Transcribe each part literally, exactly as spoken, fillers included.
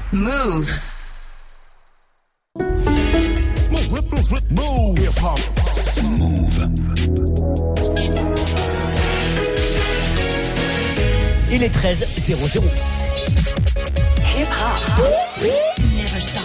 Move. Move. Hip-hop. Move. Il est treize zéro zéro. Hip-hop. Never stop.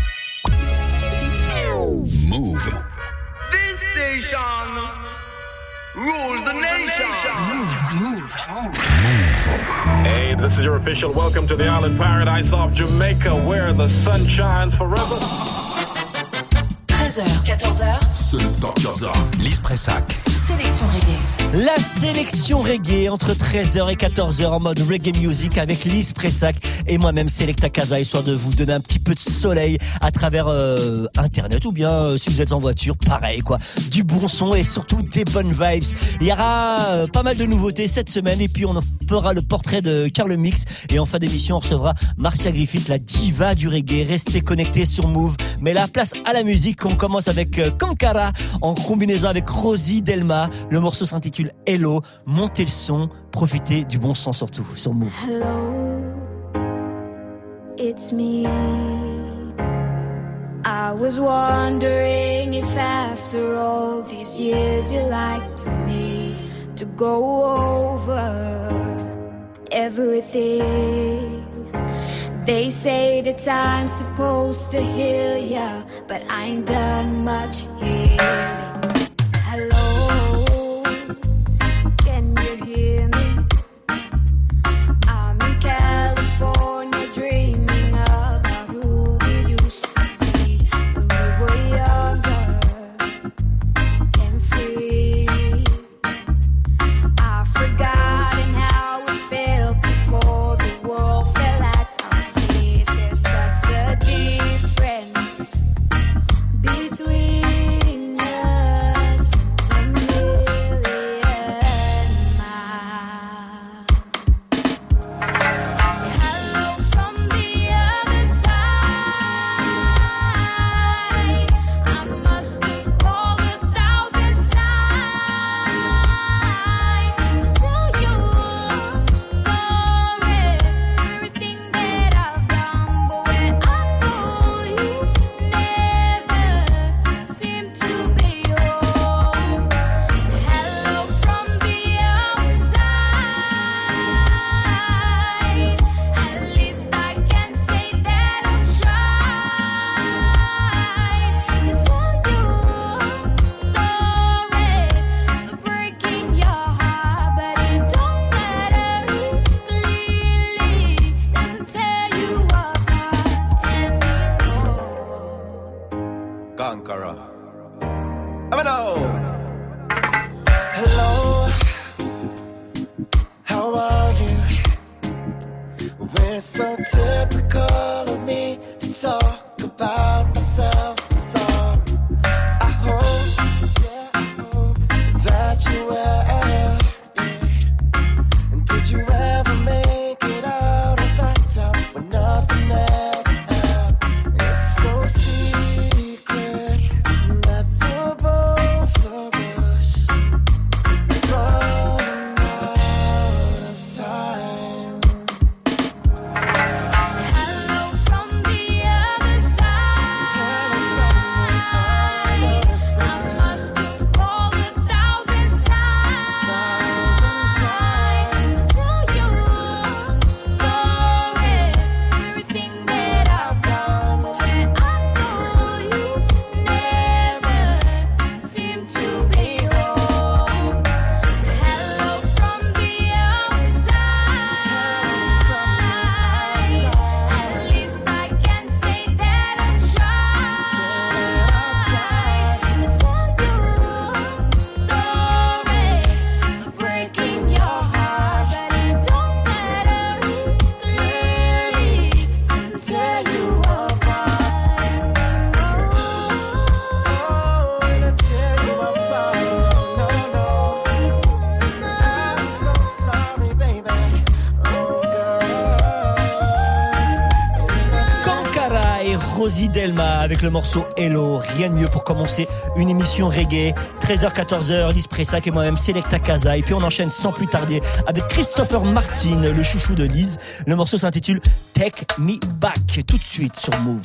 Move. This station rules the nation. Move. Move. Hey, this is your official welcome to the island paradise of Jamaica, where the sun shines forever. treize heures, quatorze heures. Selecta Casa. Lise Pressac. Sélection reggae. La sélection reggae entre treize heures et quatorze heures en mode reggae music avec Lise Pressac et moi-même Selecta Casa, histoire de vous donner un petit peu de soleil à travers euh, internet ou bien euh, si vous êtes en voiture, pareil quoi, du bon son et surtout des bonnes vibes. Il y aura euh, pas mal de nouveautés cette semaine et puis on fera le portrait de Carl Mix et en fin d'émission on recevra Marcia Griffith, la diva du reggae. Restez connectés sur Move, mais la place à la musique. On commence avec euh, Kankara en combinaison avec Rosie Delma. Le morceau s'intitule Hello. Montez le son, profitez du bon son surtout sur Move. Hello, it's me. I was wondering if after all these years you'd like to me to go over everything. They say that I'm supposed to heal ya, but I ain't done much healing. Hello, can you hear me? I'm in California dreaming about who we used to be when we were younger and free. I've forgotten how it felt before the world fell at our feet. There's such a difference between us and a million miles. Hello from the other side. I must have called a thousand times to tell you I'm sorry for everything that I've done, but when I call you, never seem to be home. Hello from the outside. At least I can say that I've tried to tell you I'm sorry for breaking your heart, but it don't matter. Clearly doesn't tear you apart anymore. Kankara. I know. Hello, how are you? Well, it's so typical of me to talk about myself. I'm sorry. I hope, yeah, I hope that you well. Yeah. And did you ever make it out of that time when nothing ever happened? It's no secret that the both of us running out of time. Hello from the other side. Rosie Delma avec le morceau Hello. Rien de mieux pour commencer une émission reggae. treize heures quatorze heures, Lise Pressac et moi-même Selecta Casa. Et puis on enchaîne sans plus tarder avec Christopher Martin, le chouchou de Lise. Le morceau s'intitule Take Me Back. Tout de suite sur Move.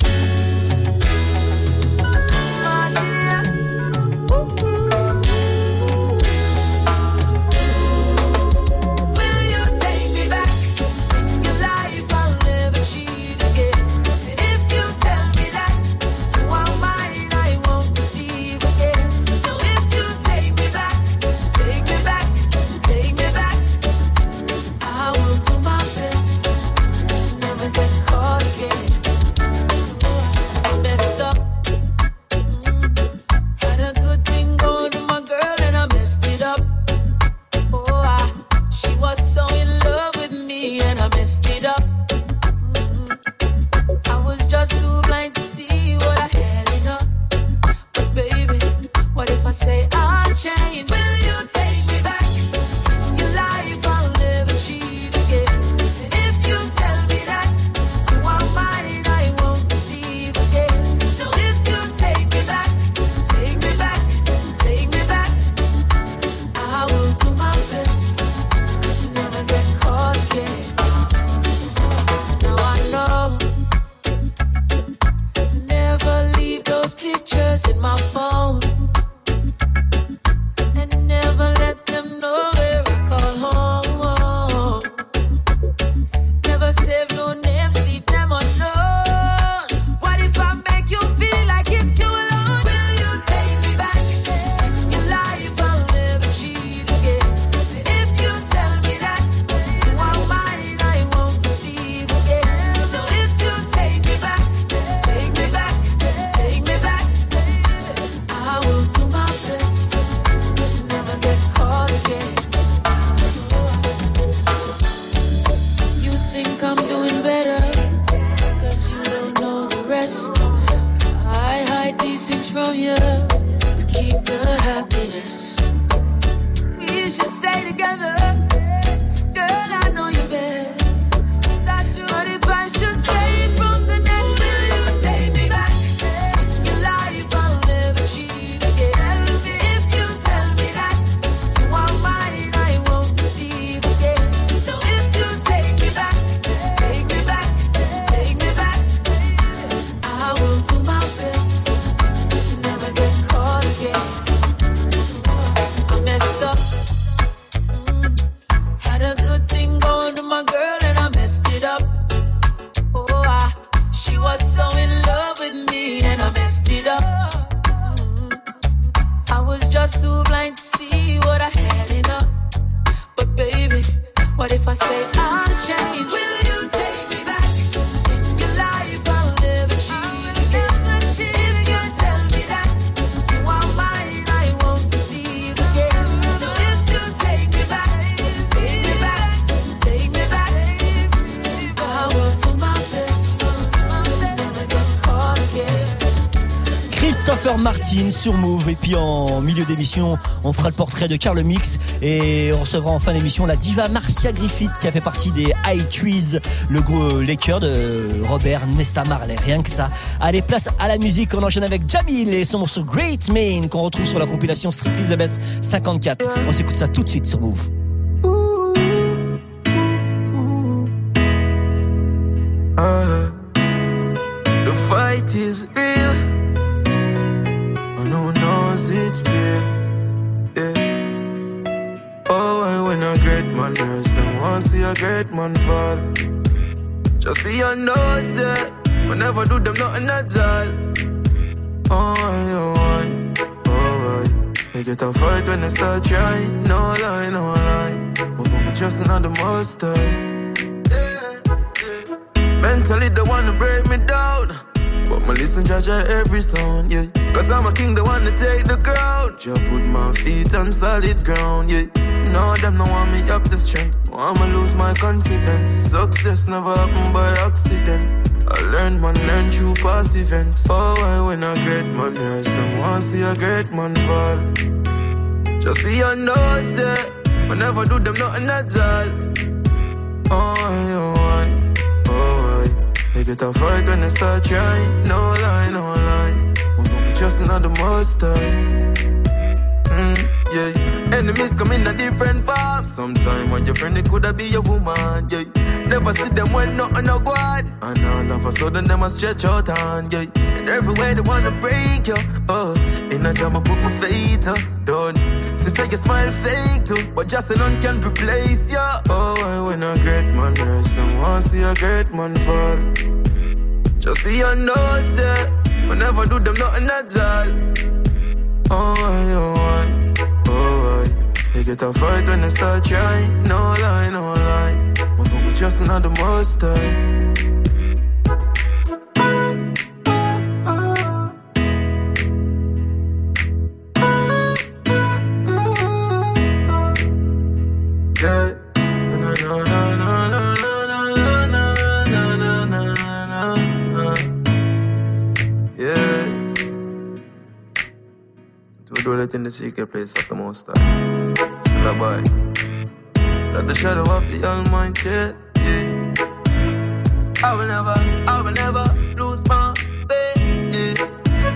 Christopher Martin sur Move. Et puis en milieu d'émission, on fera le portrait de Carl Mix et on recevra en fin d'émission la diva Marcia Griffith qui a fait partie des High Trees, le gros les chœurs de Robert Nesta Marley. Rien que ça. Allez, place à la musique. On enchaîne avec Jamil et son morceau Great Man qu'on retrouve sur la compilation Strictly the Best cinquante-quatre. On s'écoute ça tout de suite sur Move. Uh, the fight is real. And who knows it feel? Yeah. Oh, and when a great man rise, them want see a great man fall. Just so you know, say, whenever do them nothing at all. Oh, oh, oh, oh, they get a fight when they start trying. No lie, no lie. But for me, just another most time. Mentally, they wanna break me down, but my listen, judge every sound, yeah. Cause I'm a king, they wanna take the crown. Just put my feet on solid ground, yeah. No, them don't want me up the strength. I'ma lose my confidence. Success never happen by accident. I learned, man, learn through past events. Oh, I when a great man rise, them want see a great man fall. Just so you know, say, whenever do them nothing at all. Oh, I, oh, I. They get a fight when you start trying. No lie, no lie. We gon' be trusting on the most high. Mm, yeah. Enemies come in a different form. Sometime when your friend it coulda be your woman. Yeah. Never see them when nothing no good. And all of a sudden them a stretch out hand. Yeah. And everywhere they wanna break you. Oh, in a jam I put my faith up. Done. Sister you smile fake too, but just none can replace you. Oh, I when a great man rest, them want see a great man fall. Just see your nose, yeah. Whenever do them nothing at all. Oh, I, oh, I, oh, I. You get a fight when you start trying. No lie, no lie. But we just another most high. Do it in the secret place of the Most High. Rabbi, let the shadow of the Almighty. Yeah. I will never, I will never lose my faith. Yeah.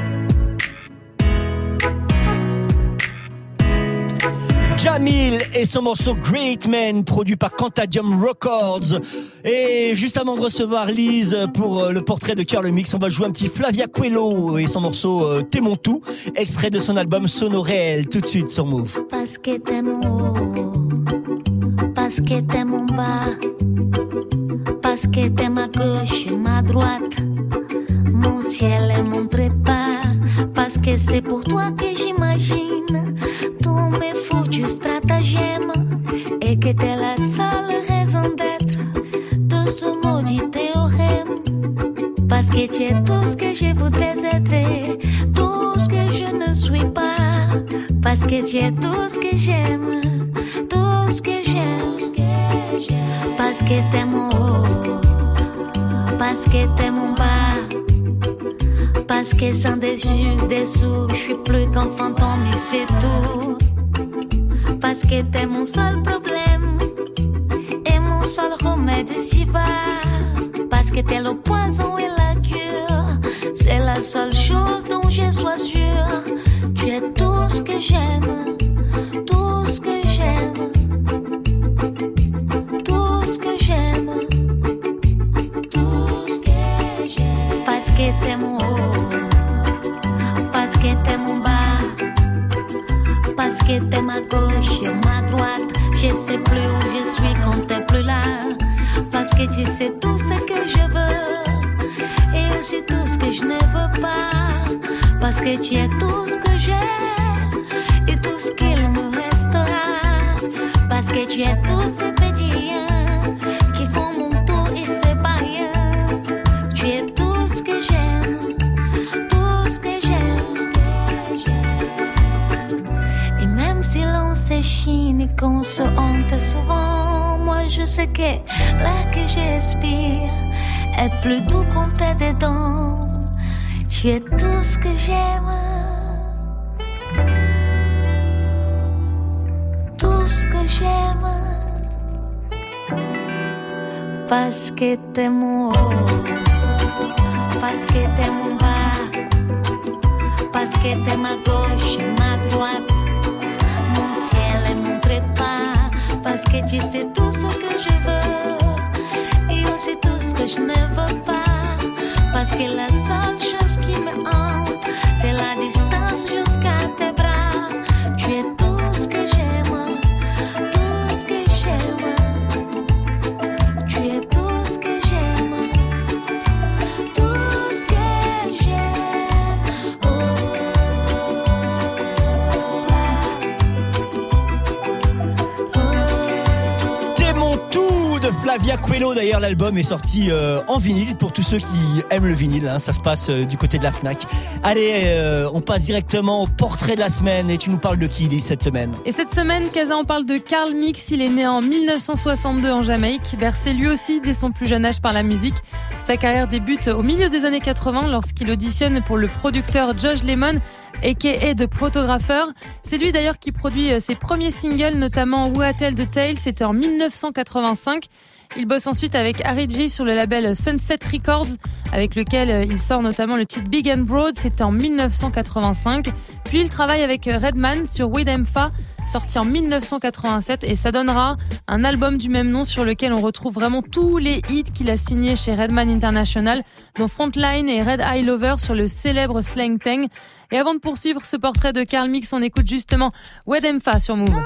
Jamil et son morceau Great Man, produit par Cantadium Records. Et juste avant de recevoir Lise pour le portrait de Cœur le Mix, on va jouer un petit Flavia Coelho et son morceau euh, T'es mon tout, extrait de son album Sono Réel, tout de suite sur Move. Parce que t'es mon haut, parce que t'es mon bas, parce que t'es ma gauche et ma droite, mon ciel et mon trépas, parce que c'est pour toi que j'imagine tous mes foutus stratagèmes et que t'es la seule raison d'être de ce maudit théorème. Parce que tu es tout ce que je voudrais être, tout ce que je ne suis pas. Parce que tu es tout ce que j'aime, tout ce que j'aime. Parce que t'es mon haut, parce que t'es mon bas. Parce que sans dessus, dessous, je suis plus qu'un fantôme et c'est tout. Parce que t'es mon seul problème et mon seul remède si bas. Parce que t'es le poison et la cure, c'est la seule chose dont je sois sûre. Tu es tout ce que j'aime, tout ce que j'aime, tout ce que j'aime, tout ce que j'aime. Parce que t'es mon haut, parce que t'es mon bas, parce que t'es ma gauche et ma droite. Je sais plus où je suis quand t'es plus là. Parce que tu sais tout ce que je veux et aussi tout ce que je ne veux pas. Parce que tu es tout ce que j'ai et tout ce qu'il me restera. Parce que tu es tous ces petits riens qui font mon tour et c'est pas rien. Tu es tout ce que j'aime, tout ce que j'aime. Et même si l'on s'échine et qu'on se honte souvent, moi je sais que l'air que j'espire est plus doux quand t'es dedans. Tu es tout ce que j'aime, tout ce que j'aime. Parce que t'es mon haut, parce que t'es mon bas, parce que t'es ma gauche et ma droite, mon ciel et mon trépas. Parce que tu sais tout ce que je veux et aussi tout ce que je ne veux pas. Parce que la seule chose qui me hante, c'est la distance jusqu'à tes bras. Tu es tout ce que j'aime, tout ce que j'aime. Tu es tout ce que j'aime, tout ce que j'aime. Oh, T'es mon tout de Flavia Coelho. D'ailleurs, l'album est sorti euh, en vinyle pour tous ceux qui aiment le vinyle. Hein. Ça se passe euh, du côté de la Fnac. Allez, euh, on passe directement au portrait de la semaine. Et tu nous parles de qui, Lise, cette semaine? Et cette semaine, Casa, on parle de Carl Mix. Il est né en dix-neuf cent soixante-deux en Jamaïque, bercé lui aussi dès son plus jeune âge par la musique. Sa carrière débute au milieu des années quatre-vingts lorsqu'il auditionne pour le producteur Josh Lemon, aka The Photographer. C'est lui d'ailleurs qui produit ses premiers singles, notamment Who a Tell the Tale, c'était en dix-neuf cent quatre-vingt-cinq. Il bosse ensuite avec Harry G sur le label Sunset Records, avec lequel il sort notamment le titre Big and Broad, c'était en dix-neuf cent quatre-vingt-cinq. Puis il travaille avec Redman sur With Empha, sorti en dix-neuf cent quatre-vingt-sept, et ça donnera un album du même nom sur lequel on retrouve vraiment tous les hits qu'il a signés chez Redman International, dont Frontline et Red Eye Lover sur le célèbre Slang Tang. Et avant de poursuivre ce portrait de Carl Mix, on écoute justement With Empha sur Move.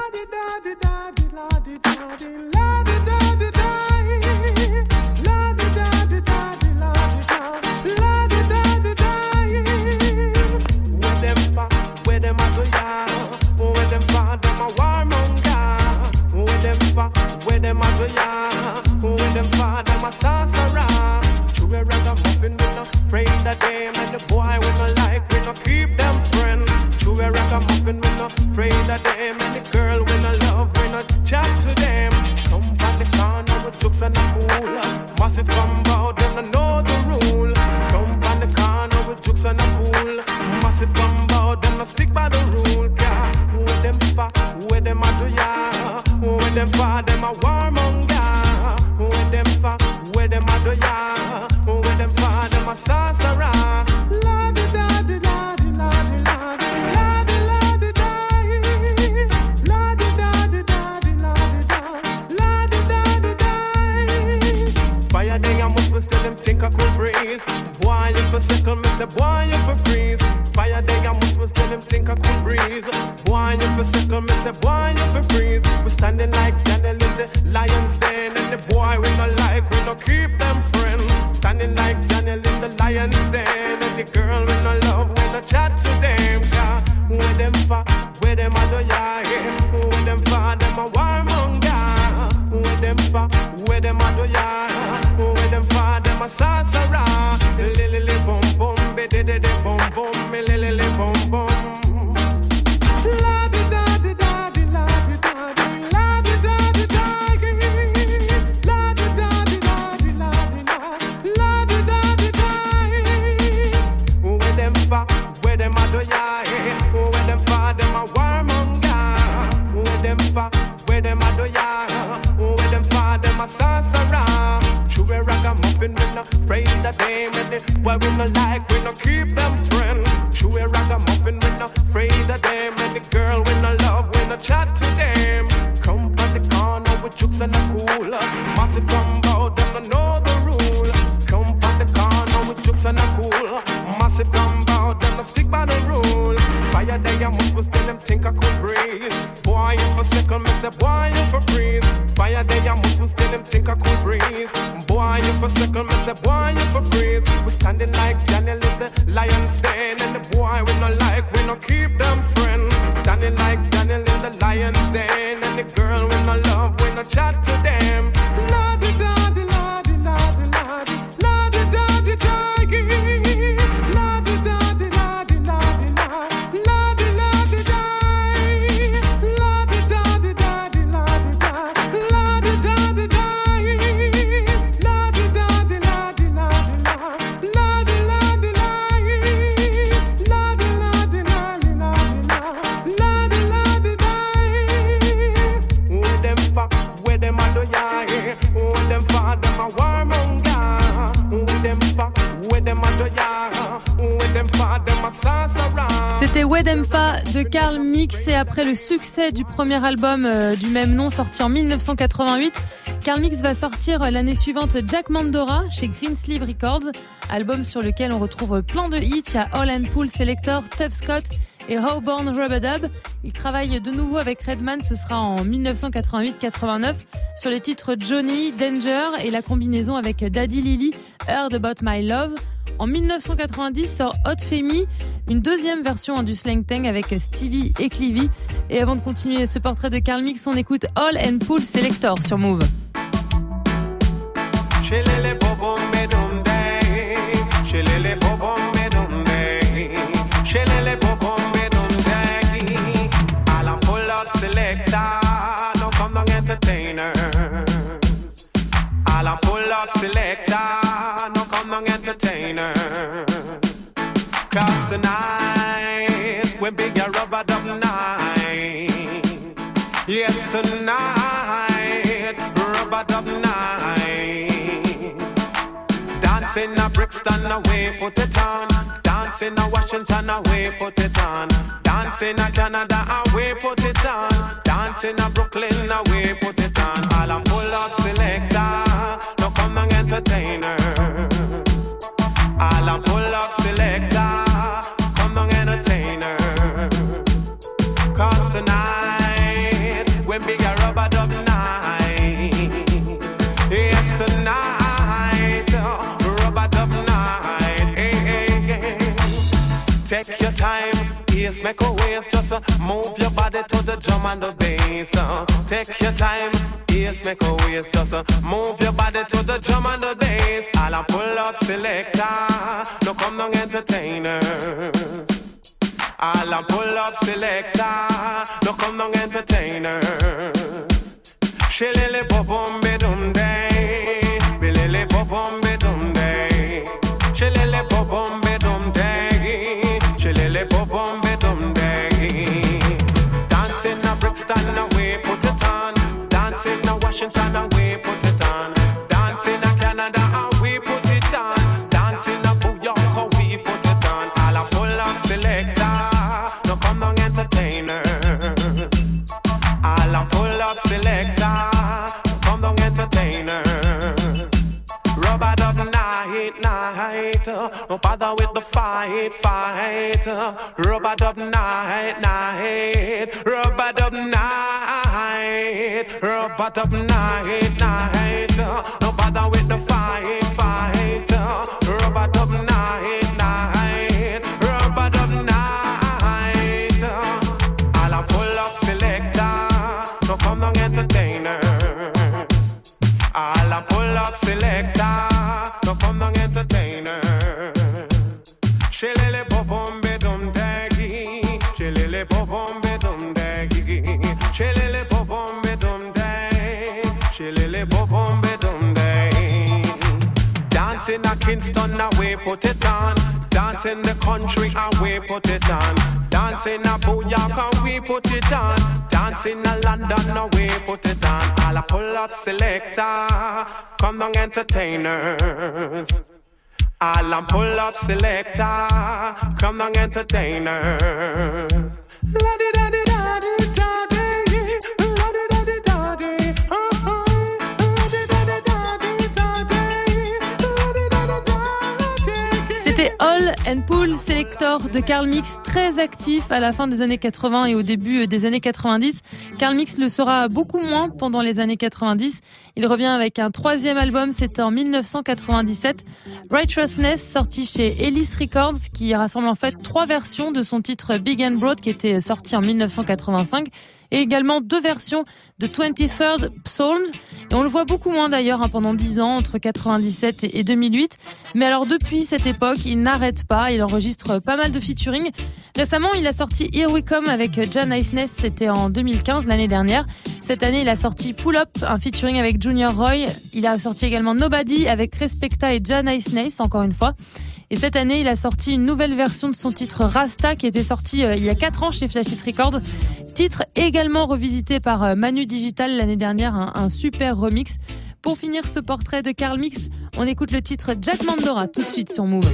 Where them a go ya? Where them father my sorcerer? True a ragamuffin, we no afraid of them, and the boy we no like, we no keep them friend. True a ragamuffin, we no afraid of them, and the girl we no love, we no chat to them. Come on the corner with jokes and a cool, massive combo, them no know the rule. Come on the corner with jokes and a cool, massive combo, them no stick by the rule. Yeah, where them fa, where them a do ya? Where them fa, them a warmonger. Where them fa, where them a do ya? Where them fa, them a sorcerer. La di da di la di la di la di la di la di da. La di da di da di la di da. La di da di da. Fire dang a must still them think I could breeze. Boy you for second, me say boy you for freeze. Fire dang a must still them think I could breeze. Boy you for second, me say boy you for freeze. We standing like Daniel in the lion's den, and the boy we no like, we no keep them friends. Standing like Daniel in the lion's den, and the girl we no love, we no chat to them. God, where them fa, where them a do ya? Where them fa, them a warmonger. Where them fa, where them a do ya? Where them fa, them a sorcerer. Lily li bum bum, be de de de bum bum, me lily li bum bum. La di da di da di la di da di la di da di da la di da di da di la di la la di da di da. Where them fa, where them a do ya? Where them fa, them a warmonger. Where them fa, where them a do ya? Where them fa, them a sorcerer. True a ragamuffin, we no afraid of them, and the boy we no like, we no keep them friend. True a ragamuffin, we no afraid of them, and the girl we no love, we no chat to them. Come on the corner with jokes and a cooler, massive combo, them no know the rule. Come on the corner with jokes and a cooler, massive combo, them no stick by the rule. Fire day I must was still them think I could breathe. Boy you for second, me say boy you for freeze. Fire day I must was still them think I could breathe. Boy you for second, me say boy you for freeze. We standing like Daniel in the lion's den, and the boy we no like, we no keep them friends. Standing like Daniel in the lion's den, and the girl we no love, we no chat to them. La di da di la di la di la di la di da di da. La di da di la di la di la la di la di da. La di da di da di la di da la di da di da. La di da di la di la di la la di la di la. La di la di la di la di la la di la di da. Where them fa, where them a do ya? Where them fa, them a warmonger. Where them fa, where them a do ya? Where them fa, them a sorcerer. C'était Where Them Fa de Carl Mix, et après le succès du premier album euh, du même nom sorti en dix-neuf cent quatre-vingt-huit, Carl Mix va sortir euh, l'année suivante Jack Mandora chez Greensleeve Records, album sur lequel on retrouve plein de hits. Il y a All and Pool Selector, Tough Scott et Hawborn Rubadub. Il travaille de nouveau avec Redman, ce sera en dix-neuf cent quatre-vingt-huit quatre-vingt-neuf sur les titres Johnny, Danger et la combinaison avec Daddy Lily, Heard About My Love. En dix-neuf cent quatre-vingt-dix sort Hot Femi, une deuxième version hein, du Slang Tang avec Stevie et Clivy. Et avant de continuer ce portrait de Carl Mix, on écoute All and Pool Selector sur Move. Entertainer, cause tonight we're big a rubber dub night. Yes, tonight rubber dub night. Dancing in Brixton, away, put it on. Dancing in Washington, away, put it on. Dancing in Canada, away, put it on. Dancing in Brooklyn, away, put it on. All I'm full of selector, no come and entertainers. All I'm full of selector, come and entertainers. Cause tonight, when we got rubber dub night, yes tonight, rubber dub night, hey, hey, hey. Take your time, yes, make a waist, just uh, move your body to the drum and the bass. Uh. Take your time, yes, make a waist, just uh, move your body to the drum and the bass. All I pull up selector, no come down entertainers. All I pull up selector, no come down entertainers. Shilele popom bedum day, bilele popom bedum day. Shilele popom bedum day, shilele popom bedum day. Dancing in Brixton, away, put it on. Dancing in Washington, away, put it on. Dancing in Canada, away, put it on. Dancing in New York, away, put it on. All I pull up selector, no come down entertainers. All I pull up selector, come down entertainers. Rubber dub night, night, no bother with the fight, fight. Rubber dub night, night, rubber dub night, rubber dub night, night. No bother with the fight, fight. Rubber dub night, night, rubber dub night. All I pull up selector, no come down entertainers. All I pull up selector, no come down entertainers. Shilele popom bedum dagi, shilele popom bedum dagi, shilele popom bedum dagi, shilele popom bedum dagi. Dancing in Kingston, away, put it on. Dance in the country, away, put it on. Dance in a Booyah, away, put it on. Dance in a London, away, put it on. All I pull up selector, come down entertainers. All I pull up selector, come down entertainers. La di da di da di da di, la di da di da di, oh oh. La di da di da di da di, la di da di da di. C'était All and Pull Selector de Carl Mix, très actif à la fin des années quatre-vingts et au début des années quatre-vingt-dix. Carl Mix le sera beaucoup moins pendant les années quatre-vingt-dix. Il revient avec un troisième album, c'était en dix-neuf cent quatre-vingt-dix-sept, Righteousness, sorti chez Ellis Records, qui rassemble en fait trois versions de son titre Big and Broad, qui était sorti en dix-neuf cent quatre-vingt-cinq, et également deux versions de twenty-third Psalms. Et on le voit beaucoup moins d'ailleurs hein, pendant dix ans, entre quatre-vingt-dix-sept et deux mille huit. Mais alors depuis cette époque, il n'arrête pas, il enregistre pas mal de featuring. Récemment, il a sorti Here We Come avec Jah Niceness, c'était en deux mille quinze, l'année dernière. Cette année, il a sorti Pull Up, un featuring avec Junior Roy. Il a sorti également Nobody avec Respecta et Jah Niceness, encore une fois. Et cette année, il a sorti une nouvelle version de son titre Rasta qui était sorti euh, il y a quatre ans chez Flash Hit Records. Titre également revisité par euh, Manu Digital l'année dernière, un, un super remix. Pour finir ce portrait de Carl Mix, on écoute le titre Jack Mandora tout de suite sur Move.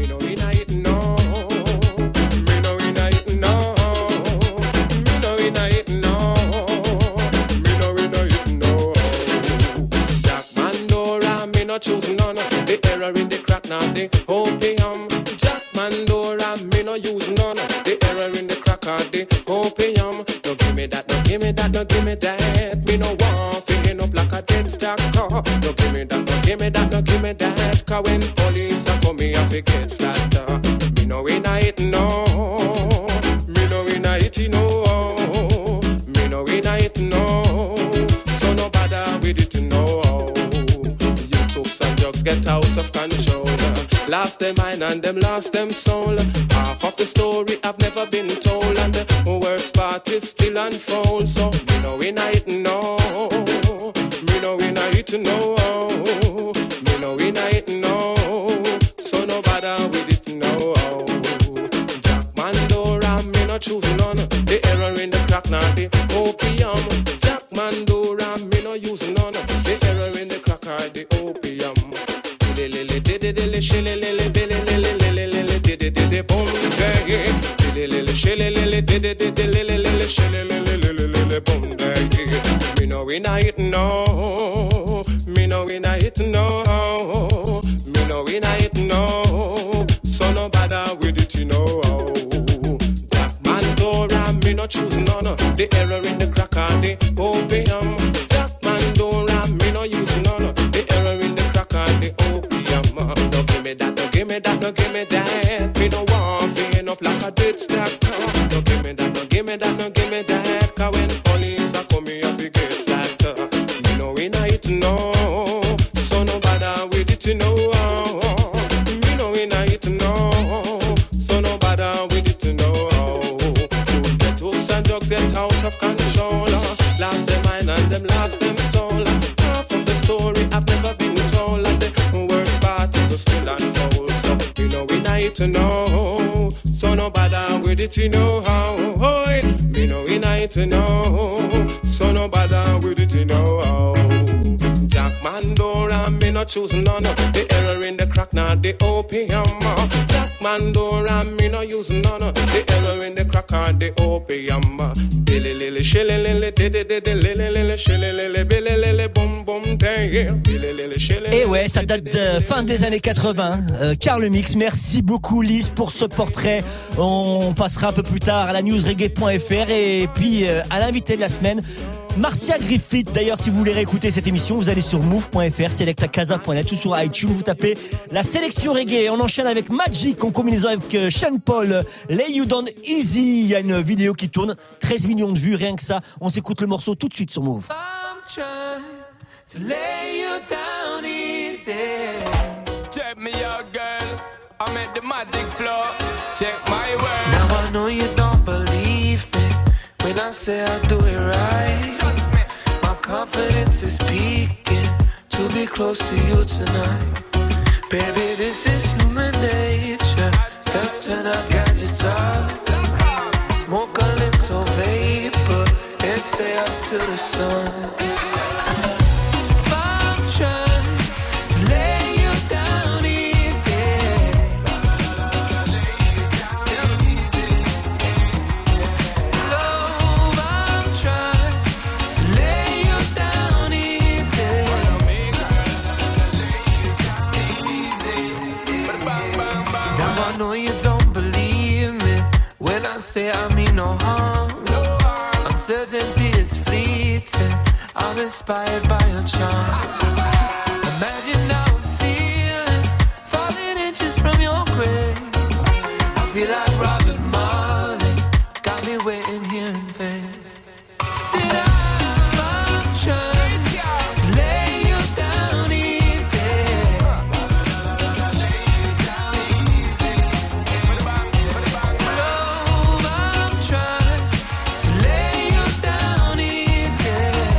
Choose none, the error in the crack, now the opium. Jack Mandora, me no use none, the error in the crack, or the opium. No give me that, no give me that, no give me that. Me no want finging up like a dead stock car. No give me that, no give me that, no give me that. Cause when police are coming, I forget flat. Uh. Me no in it, no. Me no in it, no. Me no in it, no. So no bother with it, no. Get out of control. Lost their mind and them lost them soul. Half of the story I've never been told, and the worst part is still unfold. So me know we not know. Me know we not know. Me know we not know. So no bother with it no. Jack Mandora, me no choose none. The error in the crack, not the opium. Jack Mandora, me no use none. The error in the crack, or the opium. Did lily shilly lily billy lily lily lily diddy diddy boom day. Lily lily shilly lily diddy diddy lily lily shilly lily lily lily boom day. Me know we not it no. Me know we not it no. Me know we not it no. So no bother with it, you know. Jack Mandora, me no choose none. The error in the crack and the opium. Jack Mandora, me no use none. The error in the crack and the opium. Don't give me that, don't give me that, don't give me that. Me no want feeling up like a dead stack. Don't give me that, don't give me that, don't give me that. Cause when police are coming, I forget flat. Me no we not it no. So no bother with it, you know. Me no we not it no. So no bother with it, you know. Youth get hooks and drugs get out of control. Lost their mind and them lost them soul. Half of the story I've never been told. And the worst part is still unfold. So we know we not it no. So no bother with it, you know how. Me know we not it no. So no bother with it, you know how. Jack Mandora, me no choose none. The error in the crack, not the opium. Jack Mandora, me no use none. The error in the crack, or the opium. Lily lily shilly lily diddy diddy lily lily shilly lily billy lily boom boom day. Lily lily shilly. Et ouais, ça date de fin des années quatre-vingts. Euh, Carl Mix, merci beaucoup Lise pour ce portrait. On passera un peu plus tard à la news reggae point f r et puis euh, à l'invité de la semaine, Marcia Griffith. D'ailleurs, si vous voulez réécouter cette émission, vous allez sur move point f r, selecta casa point net ou sur iTunes, vous tapez la sélection reggae. On enchaîne avec Magic en combinaison avec euh, Sean Paul, Lay You Down Easy. Il y a une vidéo qui tourne, treize millions de vues, rien que ça. On s'écoute le morceau tout de suite sur Move. I'm trying to lay you down easy. Check me out, girl. I'm at the magic floor. Check my word. Now I know you don't believe me when I say I do it right. My confidence is speaking to be close to you tonight. Baby, this is human nature. Let's turn our gadgets off. Smoke a little vapor and stay up to the sun. I'm trying to lay you down easy. Slow, I'm trying to lay you down easy. Now I know you don't believe me when I say I mean no harm. Uncertainty is fleeting. I'm inspired by your charms. Imagine how I'm feeling, falling inches from your grace. I feel like Robin Marley, got me waiting here in vain. Sit down, I'm trying to lay you down easy. Slow, I'm trying to lay you down easy.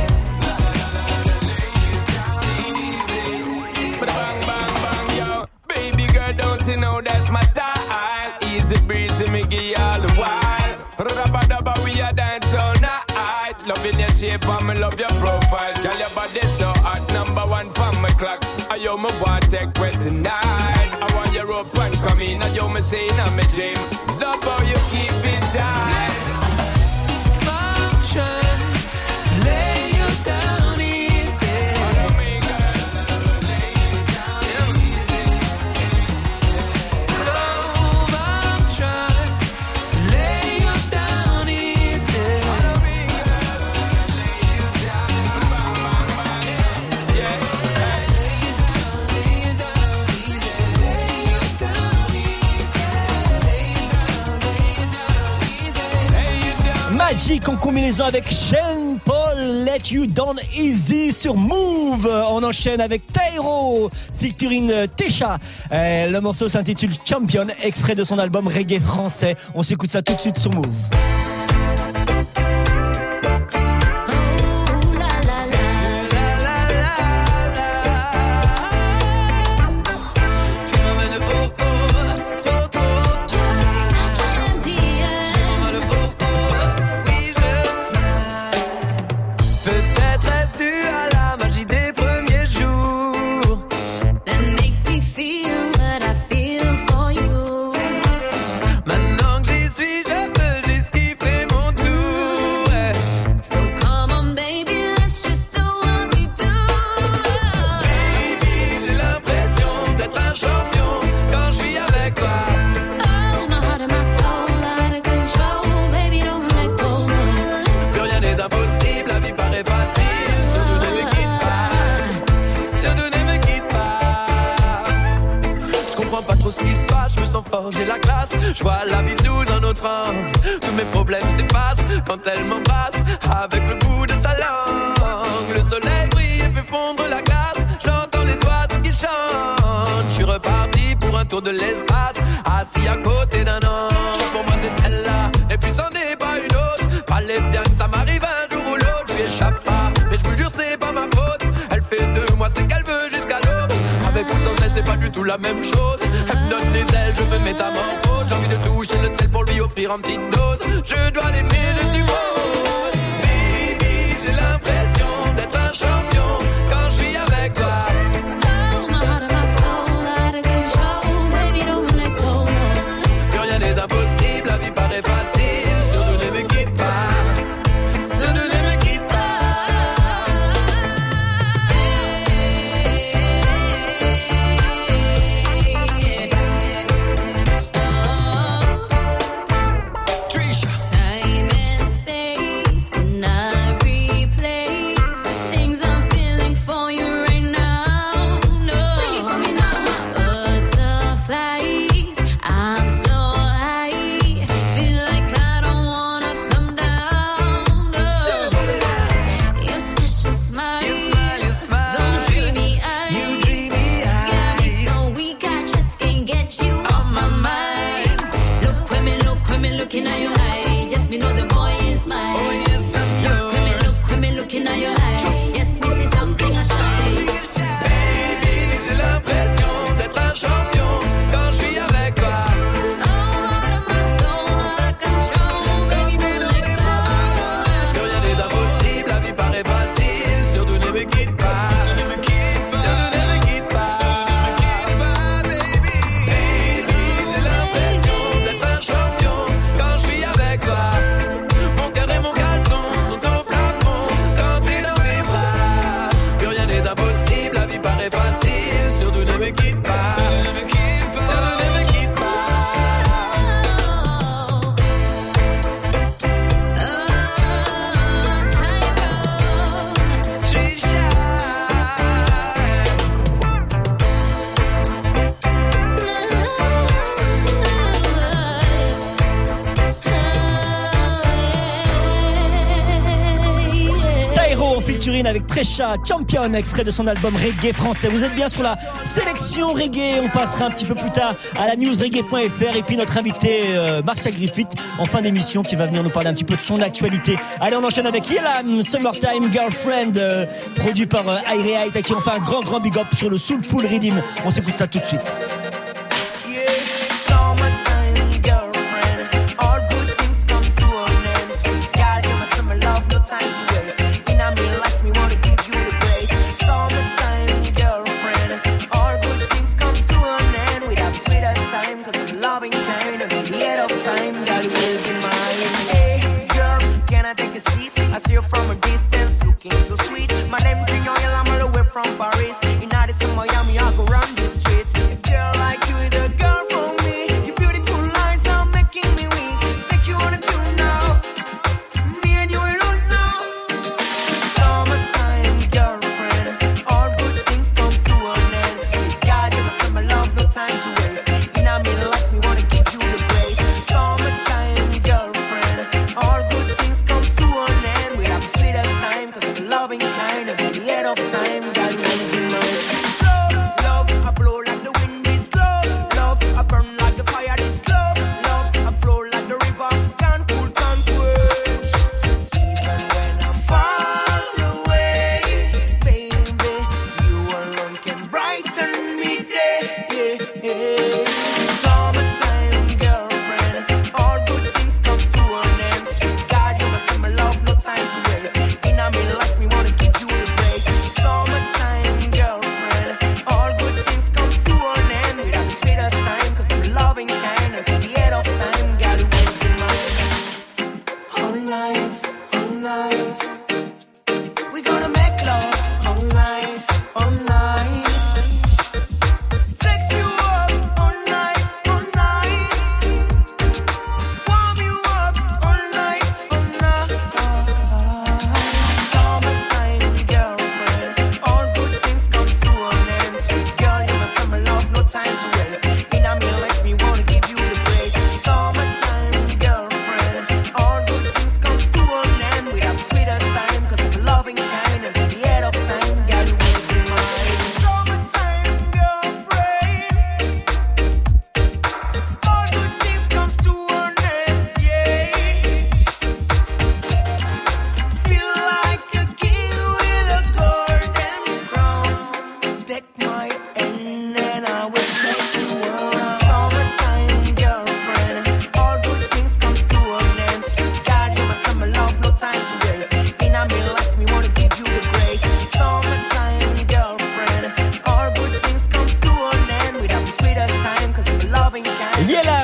Bang, bang, bang, yo. Baby girl, don't you know that's my style? Easy breezy, me give you all the while. Rubba dubba, we a dance all night. Loving your shape and me love your profile. Girl, your body so hot, number one for my clock. I yo me want take well tonight. I want your rope and come in. I yo me say in my dream. Love how you keep it tight. I'm trying to lay you down easy. Slow, I'm trying to lay you down easy. Magic en combinaison avec Sean Paul, Let You Down Easy sur Move. On enchaîne avec Tyro featuring Tesha. Euh, le morceau s'intitule Champion, extrait de son album reggae français. On s'écoute ça tout de suite sur Move. Feel what comprends pas trop ce qui se passe, je me sens fort, j'ai la classe. Je vois la vie sous un autre angle. Tous mes problèmes s'effacent quand elle m'embrasse avec le bout de sa langue. Le soleil brille et fait fondre la glace. J'entends les oiseaux qui chantent. Je suis reparti pour un tour de l'espace, assis à côté d'un ange. Pour moi c'est celle-là, et puis c'en est pas une autre. Fallait bien que ça m'arrive un jour ou l'autre. Je lui échappe pas, mais je vous jure c'est pas ma faute. Elle fait de moi ce qu'elle veut jusqu'à l'aube. Avec ou sans elle c'est pas du tout la même chose. Elle me donne des ailes, je me métamorphose. J'ai envie de toucher le ciel pour lui offrir en petite dose. Je dois l'aimer, je suppose. Baby, j'ai l'impression d'être un champion quand je suis avec toi. Oh, my heart and my soul out of control. Baby, don't let go. Plus rien n'est impossible, la vie paraît facile. Surtout ne me quitte pas. Surtout ne me quitte pas. Time and space cannot replace things I'm feeling for you right now. No, sing it for me now. Butterflies, I'm so high, feel like I don't wanna come down. No, your special smile, those dreamy eyes, got me so weak I just can't get you off my mind. Look when me, look when me looking at your eye. Yes, me know the boy is mine. Oh yes, I'm yours. Look when me, look when me looking at your eye. Yes, me see something I shine. Baby, j'ai l'impression d'être un champion quand je suis avec toi. Oh, out of my soul, out of control. Baby, don't let go. Plus rien n'est impossible, la vie paraît facile. Surtout ne me quitte pas. Surtout ne me quitte pas. Surtout ne me quitte pas. Baby, j'ai l'impression d'être un champion quand je suis avec toi. Mon cœur et mon caleçon sont au plafond quand t'es dans mes bras. Plus rien n'est impossible, la vie paraît facile. Surtout ne me quitte pas. Surtout ne me quitte pas. Surtout ne me quitte pas. Oh, Tyro. Trisha. Tyro en featuring avec Tresha, Champion, extrait de son album Reggae français. Vous êtes bien sur la sélection reggae. On passera un petit peu plus tard à la news reggae point f r et puis notre invité euh, Marcia Griffith en fin d'émission qui va venir nous parler un petit peu de son actualité. Allez, on enchaîne avec Yelam, Summertime Girlfriend, euh, produit par euh, Irie Height, à qui on fait un grand grand big up sur le Soulful Rhythm. On s'écoute ça tout de suite. Yeah, summertime girlfriend. All good things come to an end. Sweet girl, give me some love, no time to waste. In a me life, me wanna give you the grace. Summertime girlfriend. All good things come to an end. We have sweetest time, cause I'm loving kind. Until the end of time, God will be mine. Hey, girl, can I take a seat? I see you from a distance, looking so sweet. My name is Young, I'm all the way from Paris. In Addis and Miami, I go run the streets. A girl like you, the girl for me. Your beautiful lines are making me weak. Take you on a tune now. Me and you alone now. Summertime girlfriend. All good things come to an end. Sweet God, give me some love, no time to waste. In a middle life, me wanna give you the grace. Summertime girlfriend. All good things come to an end. We have the sweetest time, cause I'm loving kind. Until the end of time, God will be mine. Love, love, I blow like the wind is slow. Love, I burn like the fire is slow. Love, I flow like the river. Can't cool, can't quench. Even when I'm far away, baby, you alone can brighten me day. Yeah, yeah. Summertime girlfriend. All good things come to an end. Sweet God, you must see my love, no time to waste. In a middle life, we wanna give you the grace. Summertime girlfriend. All good things come to an end. We have the sweetest time, cause I'm loving kind. Until the end of time, God will be mine. All night, all night. We gonna make love all night, all night. Sex you up all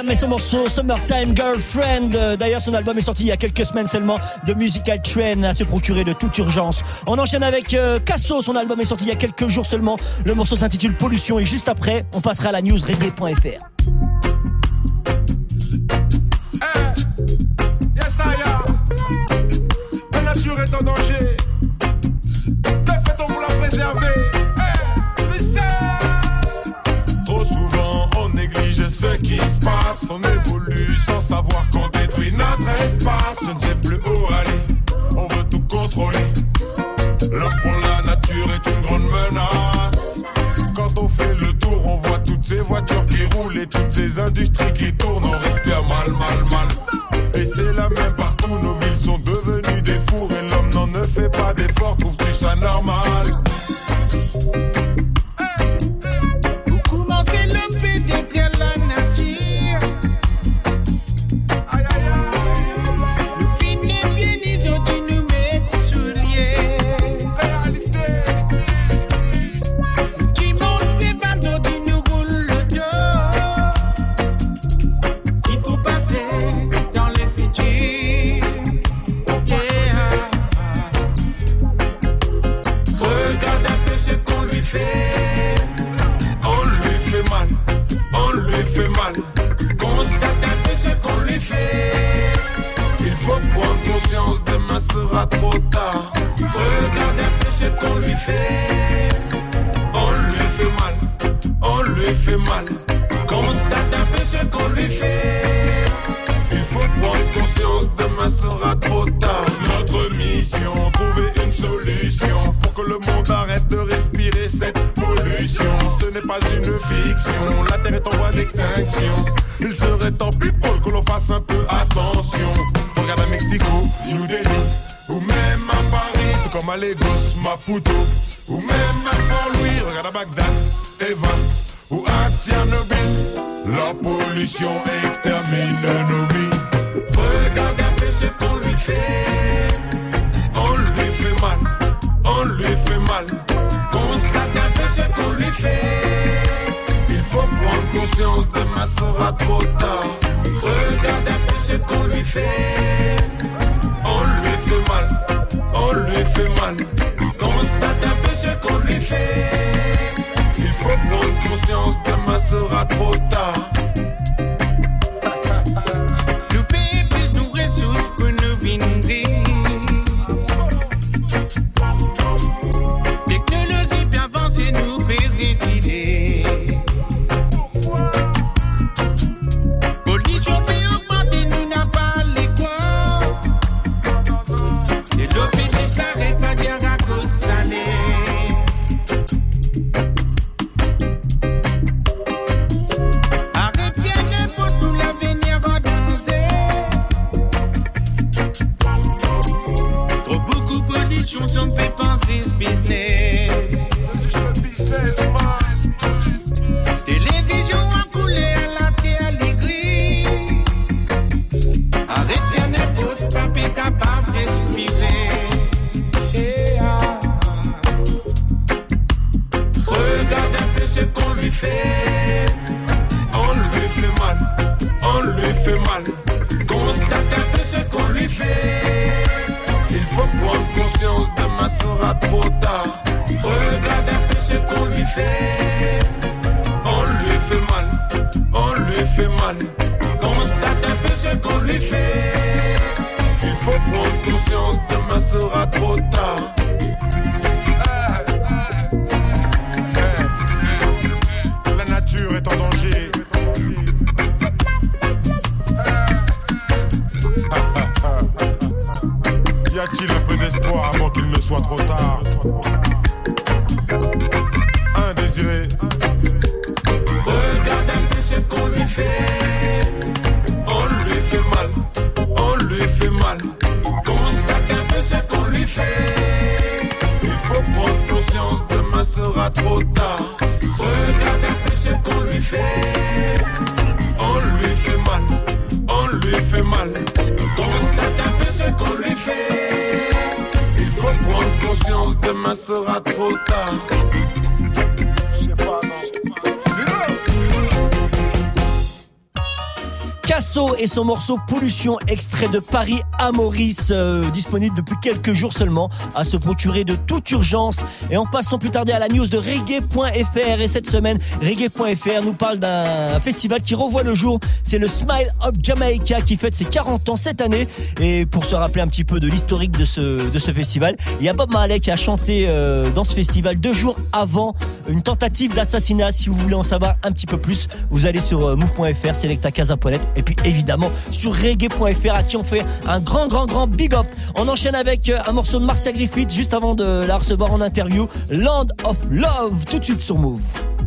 et son morceau Summertime Girlfriend. D'ailleurs, son album est sorti il y a quelques semaines seulement. De Musical Train à se procurer de toute urgence. On enchaîne avec euh, Casso. Son album est sorti il y a quelques jours seulement. Le morceau s'intitule Pollution et juste après, on passera à la news reggae point f r. Hey, yes I am. La nature est en danger. Que fait-on pour la préserver? Hey, listen. Trop souvent on néglige ce qui se passe. On évolue sans savoir qu'on détruit notre espace. On ne sait plus où aller, on veut tout contrôler. L'homme pour la nature est une grande menace. Quand on fait le tour, on voit toutes ces voitures qui roulent et toutes ces industries qui tournent. On respire mal, mal, mal. Et c'est la même partout, nos villes sont devenues des fours. Et l'homme n'en ne fait pas d'efforts, trouves-tu ça normal? Comment c'est l'homme peut détruire la nature? Aïe, aïe, aïe. Le film est bien, ils ont dû nous mettre souliers. Du monde s'évade, dû nous roule le dos. Il faut passer dans le futur. Yeah. Regarde un peu ce qu'on lui fait. On lui fait mal, on lui fait mal. Constate un peu ce qu'on lui fait. Il faut prendre conscience, demain sera trop tard. Regarde un peu ce qu'on lui fait. On lui fait mal, on lui fait mal. Constate un peu ce qu'on lui fait. Il faut prendre conscience, demain sera trop tard. Notre mission, trouver une solution pour que le monde arrête de respirer cette pollution. Ce n'est pas une fiction, la terre est en voie d'extinction. Il serait tant people que l'on fasse un peu attention. Regarde à Mexico, New Delhi, ou même à Paris, tout comme à Lagos, Maputo, ou même à Port-Louis. Regarde à Bagdad, Evas, ou à Tchernobyl. La pollution extermine nos vies. Regarde un peu ce qu'on lui fait. On lui fait mal, on lui fait mal. Constate un peu ce qu'on lui fait. Il faut prendre conscience, demain sera trop tard. Regarde un peu ce qu'on lui fait. On lui fait mal, on lui fait mal. Constate un peu ce qu'on lui fait. Il faut prendre conscience, demain sera trop tard. Nous payons plus de ressources pour nous vindre. Technologie bien avancée nous pérégriler. Pollution peut augmenter, nous n'a pas les quoi. Et l'eau peut disparaître, pas dire à cause salée. Arrête bien n'importe où l'avenir en danger. Trop beaucoup de pollution, on peut penser ce business. Télévision a coulé à la télé. Arrête bien n'importe pas plus capable de respirer. Regarde un peu ce qu'on lui fait. On lui fait mal, on lui fait mal. Constate un peu ce qu'on lui fait. Il faut prendre conscience, demain sera trop tard. Regarde un peu ce qu'on lui fait. On lui fait mal, on lui fait mal. Constate un peu ce qu'on lui fait. Il faut prendre conscience, demain sera trop tard. La nature est en danger. Y a-t-il un peu d'espoir avant qu'il ne soit trop tard? Indésiré. Regarde un peu ce qu'on lui fait. On lui fait mal, on lui fait mal. Constate un peu ce qu'on lui fait. Il faut prendre conscience, demain sera trop tard. Regarde un peu ce qu'on lui fait. On lui fait mal, on lui fait mal. Constate un peu ce qu'on lui fait. Il faut prendre conscience, demain sera trop tard. Je sais pas, non. Casso et son morceau Pollution, extrait de Paris à Maurice, euh, disponible depuis quelques jours seulement, à se procurer de toute urgence. Et on passe sans plus tarder à la news de reggae point f r. Et cette semaine, reggae point f r nous parle d'un festival qui revoit le jour. C'est le Smile of Jamaica qui fête ses quarante ans cette année. Et pour se rappeler un petit peu de l'historique de ce, de ce festival, il y a Bob Marley qui a chanté euh, dans ce festival deux jours avant une tentative d'assassinat. Si vous voulez en savoir un petit peu plus, vous allez sur euh, move point f r, Selecta Casa point net, et puis évidemment sur reggae point f r à qui on fait un grand grand grand big up. On enchaîne avec euh, un morceau de Marcia Griffith juste avant de la recevoir en interview, Land of Love, tout de suite sur Move.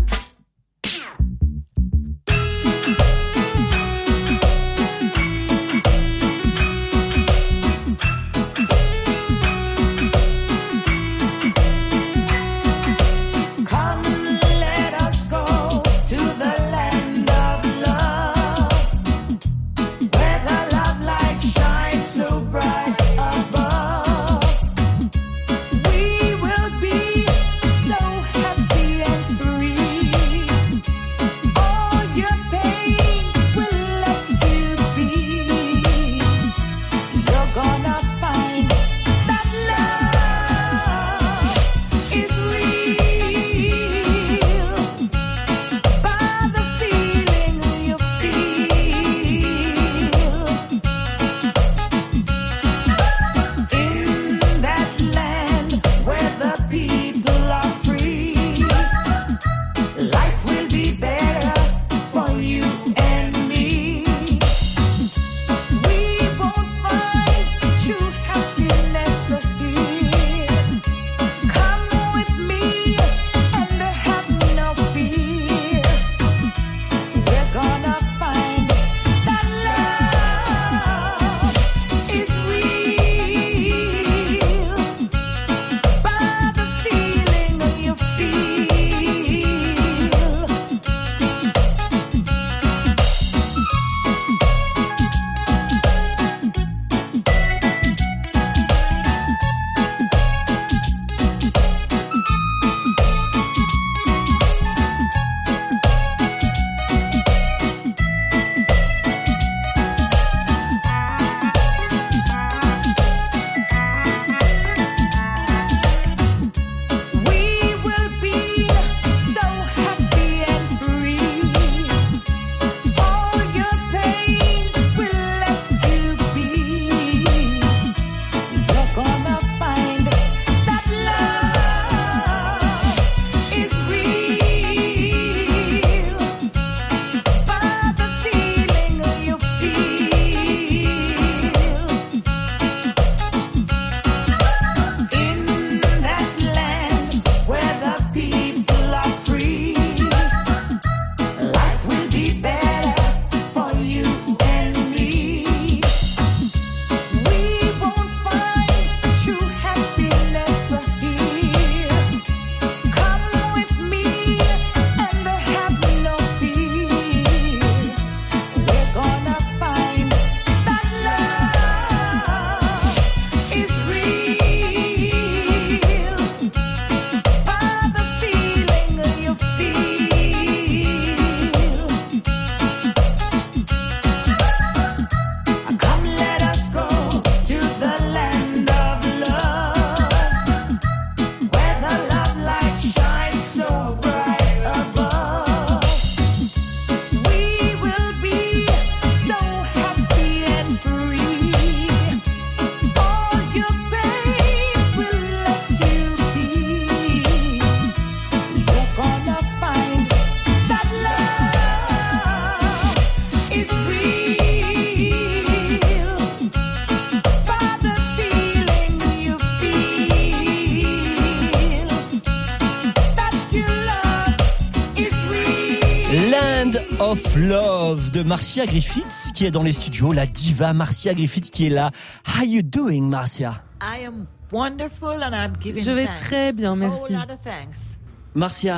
of Love de Marcia Griffiths qui est dans les studios, la diva Marcia Griffiths qui est là. How you doing, Marcia? I am wonderful and I'm giving Je vais thanks. très bien, merci. A whole lot of thanks. Marcia,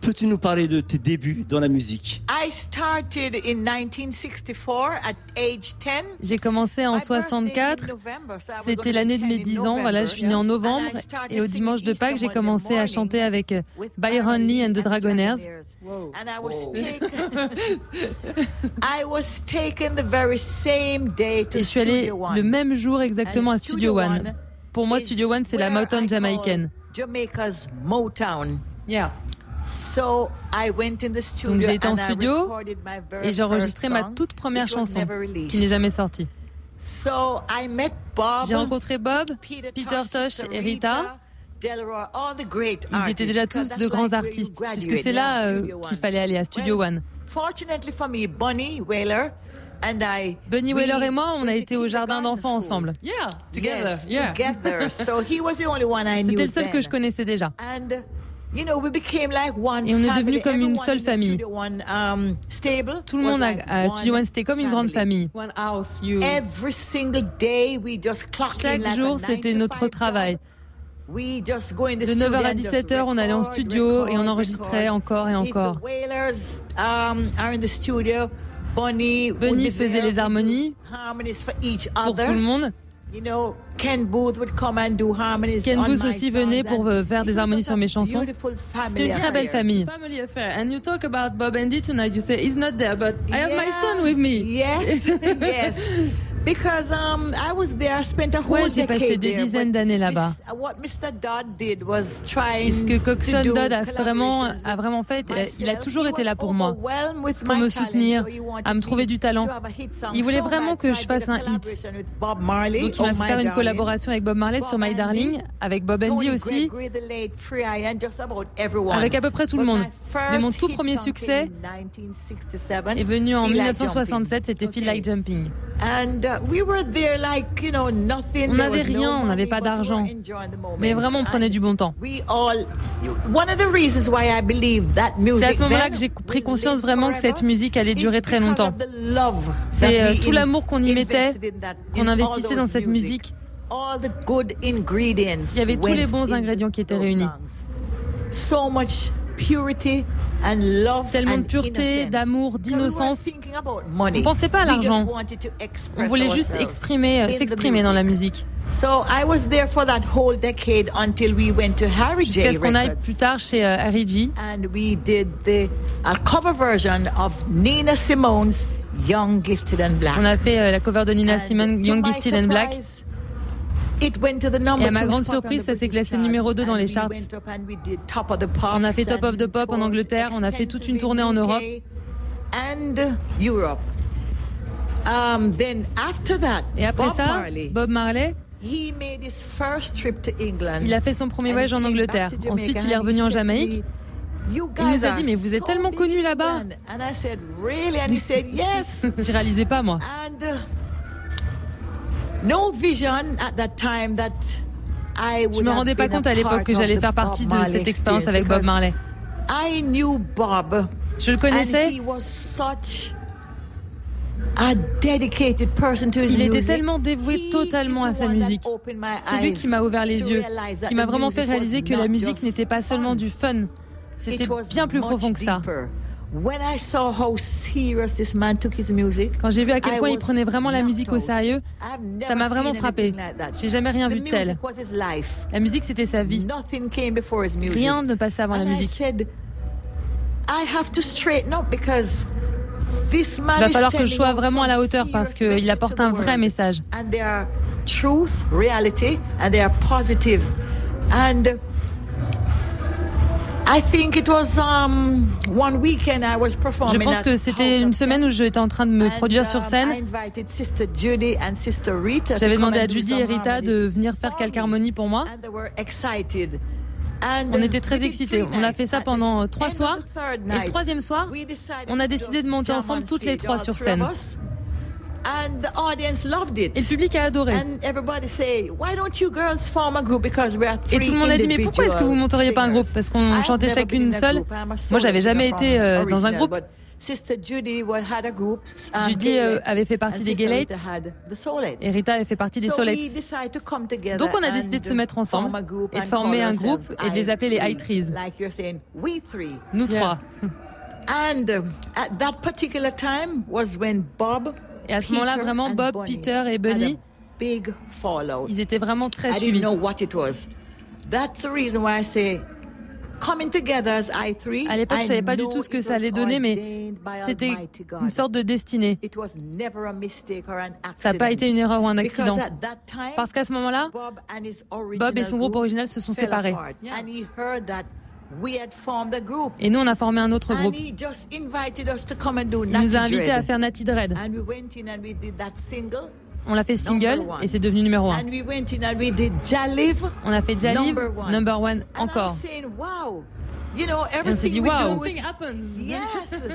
Peux-tu nous parler de tes débuts dans la musique? I started in nineteen sixty-four at age ten. J'ai commencé en soixante-quatre. C'était l'année de mes dix ans. Voilà, je suis née en novembre. Et au dimanche de Pâques, j'ai commencé à chanter avec Byron Lee and the Dragonaires. And I was taken, I was taken the very same day to Et je suis allée Studio One. le même jour exactement And à Studio One. Pour moi, is Studio One, c'est la where Motown I jamaïcaine. call Jamaica's Motown. Yeah. So I went in the studio Donc j'ai été en and I studio recorded my very et j'ai enregistré first ma song, toute première which was chanson never released. qui n'est jamais sortie. So I met Bob, J'ai rencontré Bob, Peter, Peter Tosh, Tosh Sister et Rita. Rita, Delroy, all the great Ils étaient déjà artists, tous because de that's grands like where you artistes, graduate, puisque c'est là from euh, Studio qu'il One. fallait aller à Studio Well, One. Fortunately for me, Bunny Wailer and I, Bunny we Wailer et moi, on a went été to au jardin kindergarten d'enfants school. ensemble. Yeah, together, yes, yeah. together. So he was the only one I knew C'était le seul then. que je connaissais déjà. And you know, we became like one Et on est family. devenus comme une Everyone seule in the famille. Studio One, um, stable Tout le was monde like à, à Studio One, c'était comme une grande family. One house, you. Every single day we just clock in Chaque like jour, a c'était nine to notre five travail. job. We just go in the De neuf heures studio à and dix-sept just heures, on allait en record, studio et on record, enregistrait record. encore et encore. If the Wailers um, are in the studio, Bunny, would Bunny be faisait there, les harmonies harmonies for each pour other. tout le monde. You know, Ken Booth would come and do harmonies Ken on Booth my aussi songs venait pour and euh, faire it des was harmonies such sur a mes chansons. beautiful family C'était une très belle affair. famille. Family affair. And you talk about Bob Andy tonight. You say he's not there, but I have my Yeah. son with me. Yes, yes. Because um, I was there, I spent a whole Ouais, j'ai passé decade des there, dizaines but d'années là-bas. Miss- What mister Dodd did was trying Et ce que Coxon to do Dodd a vraiment, collaborations a vraiment fait, with il a myself. toujours He été was là pour moi, overwhelmed with pour my me talent, soutenir, so he wanted à me trouver me du talent. to have a hit song Il voulait so vraiment bad, que so je I did fasse a un hit. collaboration with Bob Marley, Donc il Oh m'a My fait faire une Darling, collaboration avec Bob Marley sur My Bob Darling, Andy, avec Bob Andy Tony aussi, Gregory, the late Free Iron, just about everyone. avec à peu près tout le But monde. my first Mais mon tout hit premier song succès came in nineteen sixty-seven, est venu en Feel Like dix-neuf cent soixante-sept, c'était Jumping. Feel Like Jumping. And uh, we were there like, you know, nothing. On There n'avait was no rien, on n'avait money, pas but we were d'argent. enjoying the moments. Mais vraiment, on prenait du bon temps. We all, one of the reasons why I believe that music C'est à ce moment-là then que j'ai pris will conscience live vraiment que forever cette musique allait durer is très because longtemps. of the love C'est that euh, we tout in- l'amour qu'on y mettait, invested in that- qu'on in all investissait dans those cette musique. All the good ingredients Il y avait tous went les bons in ingrédients qui étaient those réunis. songs. So much purity and love Tellement and de pureté, innocence. d'amour, d'innocence. Because we weren't thinking about money. On ne pensait pas à We just l'argent. wanted to express On voulait juste ourselves exprimer, in euh, the s'exprimer dans la musique. So I was there for that whole decade until we went to Harry J Jusqu'à ce qu'on aille Records. plus tard chez euh, Harry J. And we did the a cover version of Nina Simone's Young, Gifted and Black. On a fait euh, la cover de Nina Simone, To Young, my Gifted and Black. surprise, it went to the number Et à ma two grande spot on surprise, the ça s'est British classé numéro deux dans charts, les and we charts. went up and we did Top of the Pops On a fait Top of the and Pop en toured Angleterre, on a fait toute une tournée en Europe. and Europe. Um, then after that, Et après Bob ça, Marley, Bob Marley, he made his first trip to England. il a fait son premier and voyage en came back Angleterre. to Jamaica Ensuite, il est and he revenu en said to Jamaïque. me, "You Il nous guys a are dit, mais vous êtes so tellement big connus in là-bas. England." And I said, "Really?" And he said, "Yes." Je réalisais pas, moi. And uh, no vision at that time that I would Je me have rendais pas been a compte à l'époque part que j'allais of the faire partie Bob de Marley cette expérience avec Bob because Marley. I knew Bob. Je le connaissais. And he was such a dedicated person to his Il était music. tellement dévoué totalement à sa musique. C'est lui qui m'a ouvert les yeux, qui m'a vraiment fait réaliser que la musique n'était pas seulement du fun. C'était bien plus profond que ça. Quand j'ai vu à quel point il prenait vraiment la musique au sérieux, ça m'a vraiment frappé. J'ai jamais rien vu de tel. La musique, c'était sa vie. Rien ne passait avant la musique. Il va falloir que je sois vraiment à la hauteur parce qu'il apporte un vrai message. And they are truth, reality, and they are positive. And I think it was um, one weekend I was performing. Je pense que c'était une semaine où j'étais en train de me produire sur scène. J'avais demandé à Judy et Rita de venir faire quelques harmonies pour moi. On était très excités. On a fait ça pendant trois soirs. Et le troisième soir, on a décidé de monter ensemble toutes les trois sur scène. Et le public a adoré. Et tout le monde a dit, mais pourquoi est-ce que vous ne monteriez pas un groupe? Parce qu'on chantait chacune seule. Moi, j'avais jamais été euh, dans un groupe. Sister Judy wa- had a group. um, Judy euh, Gaylettes, avait fait partie and des Sister Gaylettes Rita had the Soulettes. et Rita avait fait partie des So we Soulettes. decided to come together Donc on a décidé de se and mettre ensemble form a group et de and former call un groupe ourselves et de les appeler les High Trees. Like you're saying, we three. Nous trois. And um, at that particular time was when Bob, Et à ce moment-là, Peter vraiment, and Bob, Bunny Peter et had Bunny, a big fallout. ils étaient vraiment très I didn't suivis. know what it was. That's the reason why I say coming together as I three. À l'époque, I je savais pas du know tout ce que it ça was allait donner, mais ordained by c'était Almighty God. une sorte de destinée. It was never a mistake or an Ça n'a pas été une erreur ou un Because accident. at that time, Parce qu'à ce moment-là, Bob and his Bob et son groupe group original se sont fell séparés. apart. And he heard that we had formed a group. Et nous, on a formé un autre And groupe. he just invited us to come and do Il nous a Natty invités Dread. à faire Natty Dread. And we went in and we did that single. On l'a fait single Number one. et c'est devenu numéro un. And we went in and we did Jaliv. On a fait Jaliv, Number one. number one And encore. I'm saying, wow. You know, Et on s'est dit, everything we wow. do. Something happens. Yes.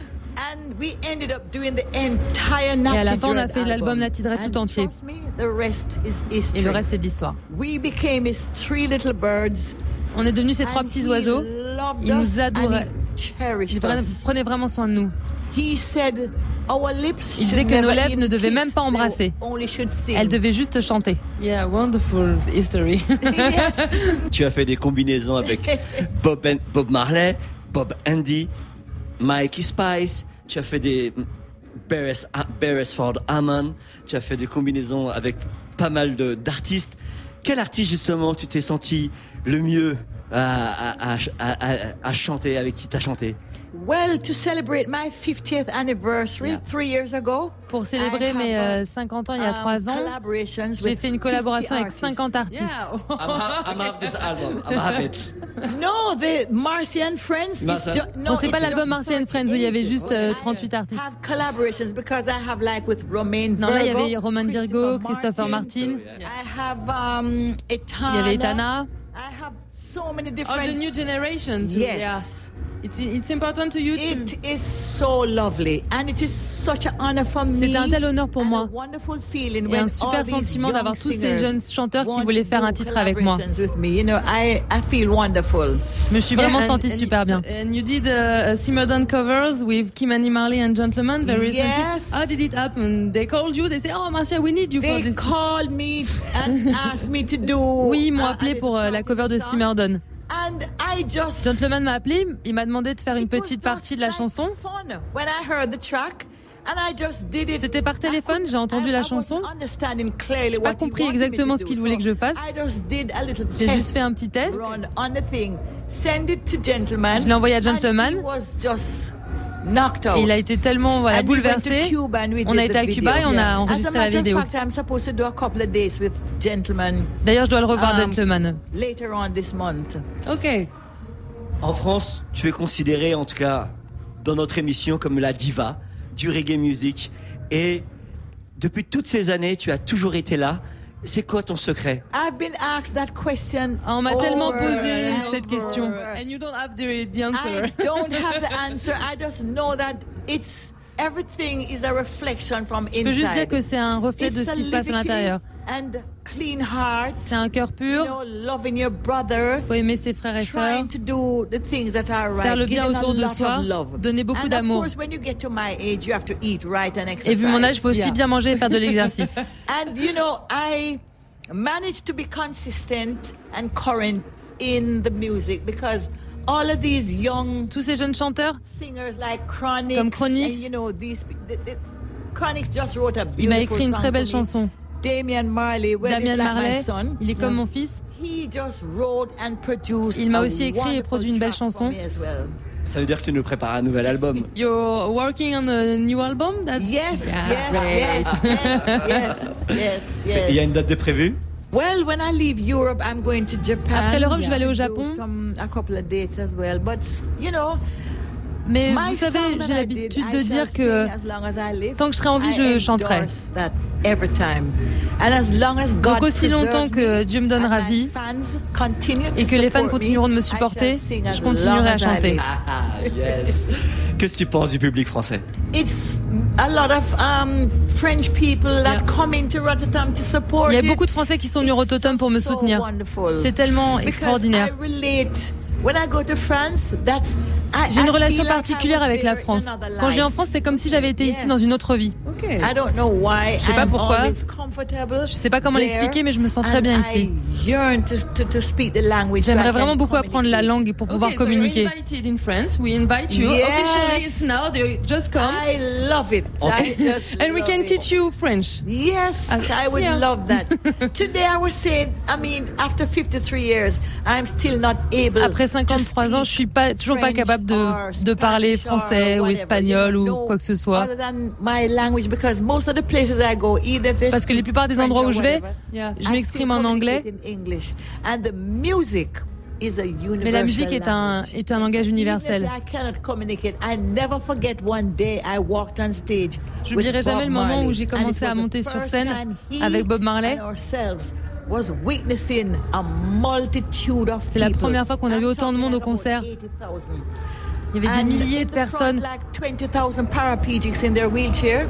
And we ended up doing the entire Et Natty à la fin, on a Dread fait l'album album. Natty Dread tout And entier. trust me, the rest is history. Et le reste, c'est de l'histoire. We became his three little birds. On est devenus ces trois And petits he oiseaux. loved Il nous us adorait. and he cherished Il prenait, us. prenait vraiment soin de nous. He said, our lips Il disait should que nos never lèvres even ne devaient même kiss, pas they embrasser. only should sing. Elles devaient juste chanter. Yeah, wonderful history. Yes. Tu as fait des combinaisons avec Bob, and- Bob Marley, Bob Andy, Mikey Spice. Tu as fait des Beres, Beresford Hammond. Tu as fait des combinaisons avec pas mal de, d'artistes. Quel artiste justement tu t'es senti le mieux à, à, à, à, à chanter, avec qui t'as chanté? Well, to celebrate my fiftieth anniversary Yeah. three years ago, Pour célébrer I have, mes euh, uh, cinquante ans il y a um, trois ans, collaborations j'ai with fait une collaboration fifty avec cinquante artistes. Yeah. I'm, ha- I'm have this album. I'm have it. No, the Marcian Friends. is Marcian. ju- no, Non, c'est it's pas l'album just Marcian Friends où il y avait thirty-eight. juste euh, I trente-huit artistes. have collaborations because I have like with Romain Non, là, il y Virgo, avait Roman Virgo, Christopher Martin. I have um, Etana. Il y avait Etana. I have so many All different. the new generation too. Yes. Yeah. It's it's important to you to. It is so lovely and it is such an honor for me. C'était un tel honneur pour and moi. a wonderful feeling Et when un super all these sentiment young d'avoir tous ces singers jeunes chanteurs qui want voulaient to faire do un titre avec moi. collaborations with me. You know, I, I feel wonderful. Je me suis Yeah, vraiment and- sentie and super you- bien. And you did uh, uh, Simmerdown covers with Kimani Marley and Gentleman very Yes. recently. How did it happen? They called you. They say, "Oh, Marcia, we need you for They this." called me and asked me to do. Oui, ils m'ont uh, appelé a pour euh, la little cover de song. Simmerdown. And I just. Gentleman m'a appelé, il m'a demandé de faire une It was petite just partie de la like chanson. fun when I heard the track. And I just did it. C'était par téléphone, j'ai entendu I- la I chanson. wasn't understanding clearly J'ai pas what he compris wanted me to exactement do, ce qu'il so voulait que je fasse. I just did a little J'ai test juste fait un petit test. run on the thing. Send it to Gentleman. Je l'ai envoyé à and Gentleman. he was just knocked out. Et il a été tellement voilà, And we went to bouleversé. Cuba and we On did a été the à Cuba video. et on a As a enregistré la matter of vidéo. fact, I'm supposed to do a couple of dates with Gentleman D'ailleurs, je dois le revoir, Um, Gentleman. later on this month. Okay. En France, tu es considérée, en tout cas, dans notre émission, comme la diva du reggae music. Et depuis toutes ces années, tu as toujours été là. C'est quoi ton secret? I've been asked that question. Ah, on m'a tellement over posé and cette over. question. And you don't have the, the answer. I don't have the answer. I just know that it's everything is a reflection from Je peux juste dire inside. que c'est un reflet de It's ce a qui se passe à liberty l'intérieur. and clean heart. C'est un cœur You pur. know, loving your brother. Faut aimer ses frères et sœurs. Trying to do the things that are right. Faire le bien giving a autour de lot soi, of love. donner beaucoup And of d'amour. course, when you get to my age, you have to eat right and exercise. Et vu mon âge, il faut aussi Yeah. bien manger et faire de l'exercice. And you know, I managed to be consistent and current in the music because all of these young Tous ces jeunes chanteurs, singers like Chronix, Comme Chronix. and you know these the, the, Chronix just wrote a il m'a beautiful écrit une song très belle for me. chanson. Damien Marley, well, Damien he's like my Marley, son. il est comme mon fils. He just wrote and produced Il m'a a aussi écrit et wonderful produit une belle track for chanson. me as well. Ça veut dire que tu nous prépares un nouvel album. You're working on a new album. That's Yes, Yeah, yes, great. yes, yes, yes, yes, C'est- yes. Il y a une date de prévue? Well, when I leave Europe, I'm going to Japan. Après l'Europe, je vais aller au to do Japon. Some, a couple of dates as well, but you know. Mais My vous savez, song that j'ai I l'habitude did, de I dire shall que sing as long as I live. tant que je serai en vie, je I chanterai. endorse that every time. And as long as God Donc aussi longtemps preserves que me Dieu me donnera and my vie fans continue et to que les fans support continueront de me me, I shall supporter, sing as je continuerai long à as I chanter. live. Ah, yes. Qu'est-ce que tu penses du public français? It's a lot of um, French people that Yeah. come into Rotterdam to support Il y a it. beaucoup de Français qui sont venus au It's Rototom pour me so soutenir. wonderful. C'est tellement Because extraordinaire. I relate when I go to France, that's I, J'ai une I relation feel like I particulière was avec la there in France. another Quand je viens en life. France, c'est comme si j'avais été ici dans une autre vie. I don't know why. Je sais pas I'm pourquoi. always comfortable Je sais pas comment there, l'expliquer, mais je me sens très bien and ici. I yearn to, to, to speak the language so I J'aimerais can vraiment beaucoup apprendre la langue pour pouvoir Okay, so communiquer. you're invited in France. We invite you Yes. officially. It's now. You just come. I love it. I just And we love can it. teach you French. Yes, Ah, I would yeah. love that. Today I was saying, I mean, after fifty-three years, I'm still not able. Après to cinquante-trois ans, je suis pas toujours pas French capable or de de parler Spanish or français ou whatever, espagnol you ou know, quoi que ce soit. Other than my language, because most of the places I go, either they Parce que les speak plupart des French endroits or où je vais, whatever, je I m'exprime still en anglais. communicate in English. And the music is a universal Mais la musique est un language. est un langage universel. Even if I cannot communicate, I never forget one day I walked on stage. J'oublierai with jamais Bob le moment Marley. où j'ai And commencé it was à the monter sur first scène time he avec Bob Marley. and ourselves was witnessing a multitude of C'est la people. première fois qu'on avait autant de monde au concert. Il y avait des And milliers in de the personnes. front, like twenty thousand paraplegics in their wheelchair.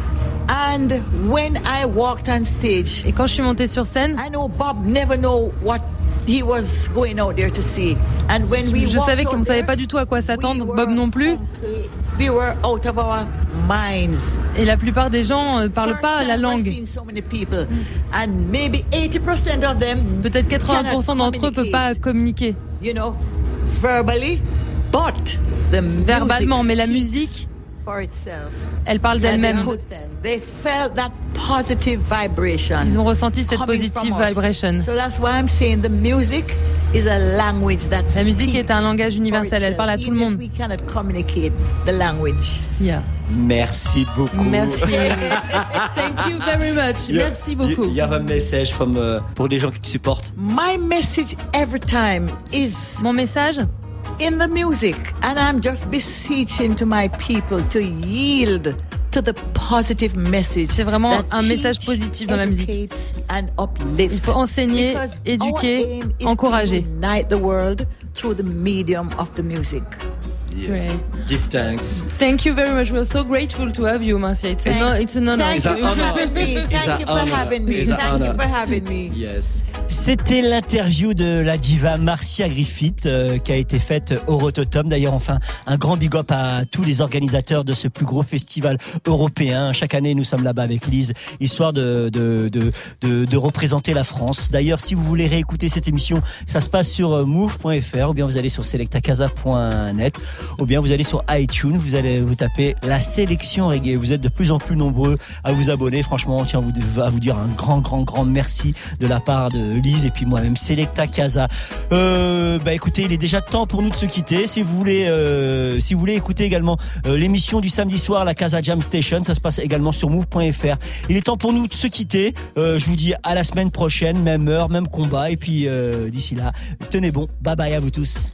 And when I walked on stage, Et quand je suis montée sur scène, I know Bob never know what he was going out there to see. And when we je walked savais qu'on out ne savait there, pas du tout à quoi s'attendre, Bob non plus. we were out of our minds. Et la plupart des gens ne parlent First pas la time I've langue. seen so many people, and maybe eighty percent of them Peut-être quatre-vingts pour cent cannot d'entre eux ne peuvent pas communiquer you know, verbally, but the verbalement, music mais la speaks musique, for itself. elle parle And d'elle-même. They, could- they felt that positive vibration. Ils ont ressenti cette coming positive from us. vibration. So that's why I'm saying the music is a language that La musique est un speaks langage for universel, elle parle à itself, tout le even monde. if we cannot communicate the language. Yeah. Merci beaucoup. Merci. Thank you very much. You- Merci beaucoup. You, you have a message from, uh, pour les gens qui te supportent. My message every time is Mon message, in the music, and I'm just beseeching to my people to yield to the positive message. c'est vraiment that un message teach, positif dans la musique. educates and uplift. Il faut enseigner, Because éduquer, our aim is encourager. to unite the world through the medium of the music. Yes. Give thanks. Thank you very much. We're so grateful to have you, Marcia. It's an, Thank- it's an honor. Thank It's you an for honor. having me. It's Thank an you for honor. having me. It's an Thank you honor. for having me. Yes. C'était l'interview de la diva Marcia Griffith euh, qui a été faite au Rototom. D'ailleurs, enfin, un grand big up à tous les organisateurs de ce plus gros festival européen. Chaque année, nous sommes là-bas avec Lise, histoire de de de de, de représenter la France. D'ailleurs, si vous voulez réécouter cette émission, ça se passe sur move point f r ou bien vous allez sur selectacasa point net ou bien vous allez sur iTunes, vous allez vous taper la sélection reggae. Vous êtes de plus en plus nombreux à vous abonner. Franchement, on tient à vous, à vous dire un grand, grand, grand merci de la part de Lise et puis moi-même, Selecta Casa. Euh, bah écoutez, il est déjà temps pour nous de se quitter. Si vous voulez, euh, si vous voulez écouter également euh, l'émission du samedi soir, la Casa Jam Station, ça se passe également sur move point f r. Il est temps pour nous de se quitter. Euh, je vous dis à la semaine prochaine, même heure, même combat. Et puis euh, d'ici là, tenez bon. Bye bye à vous tous.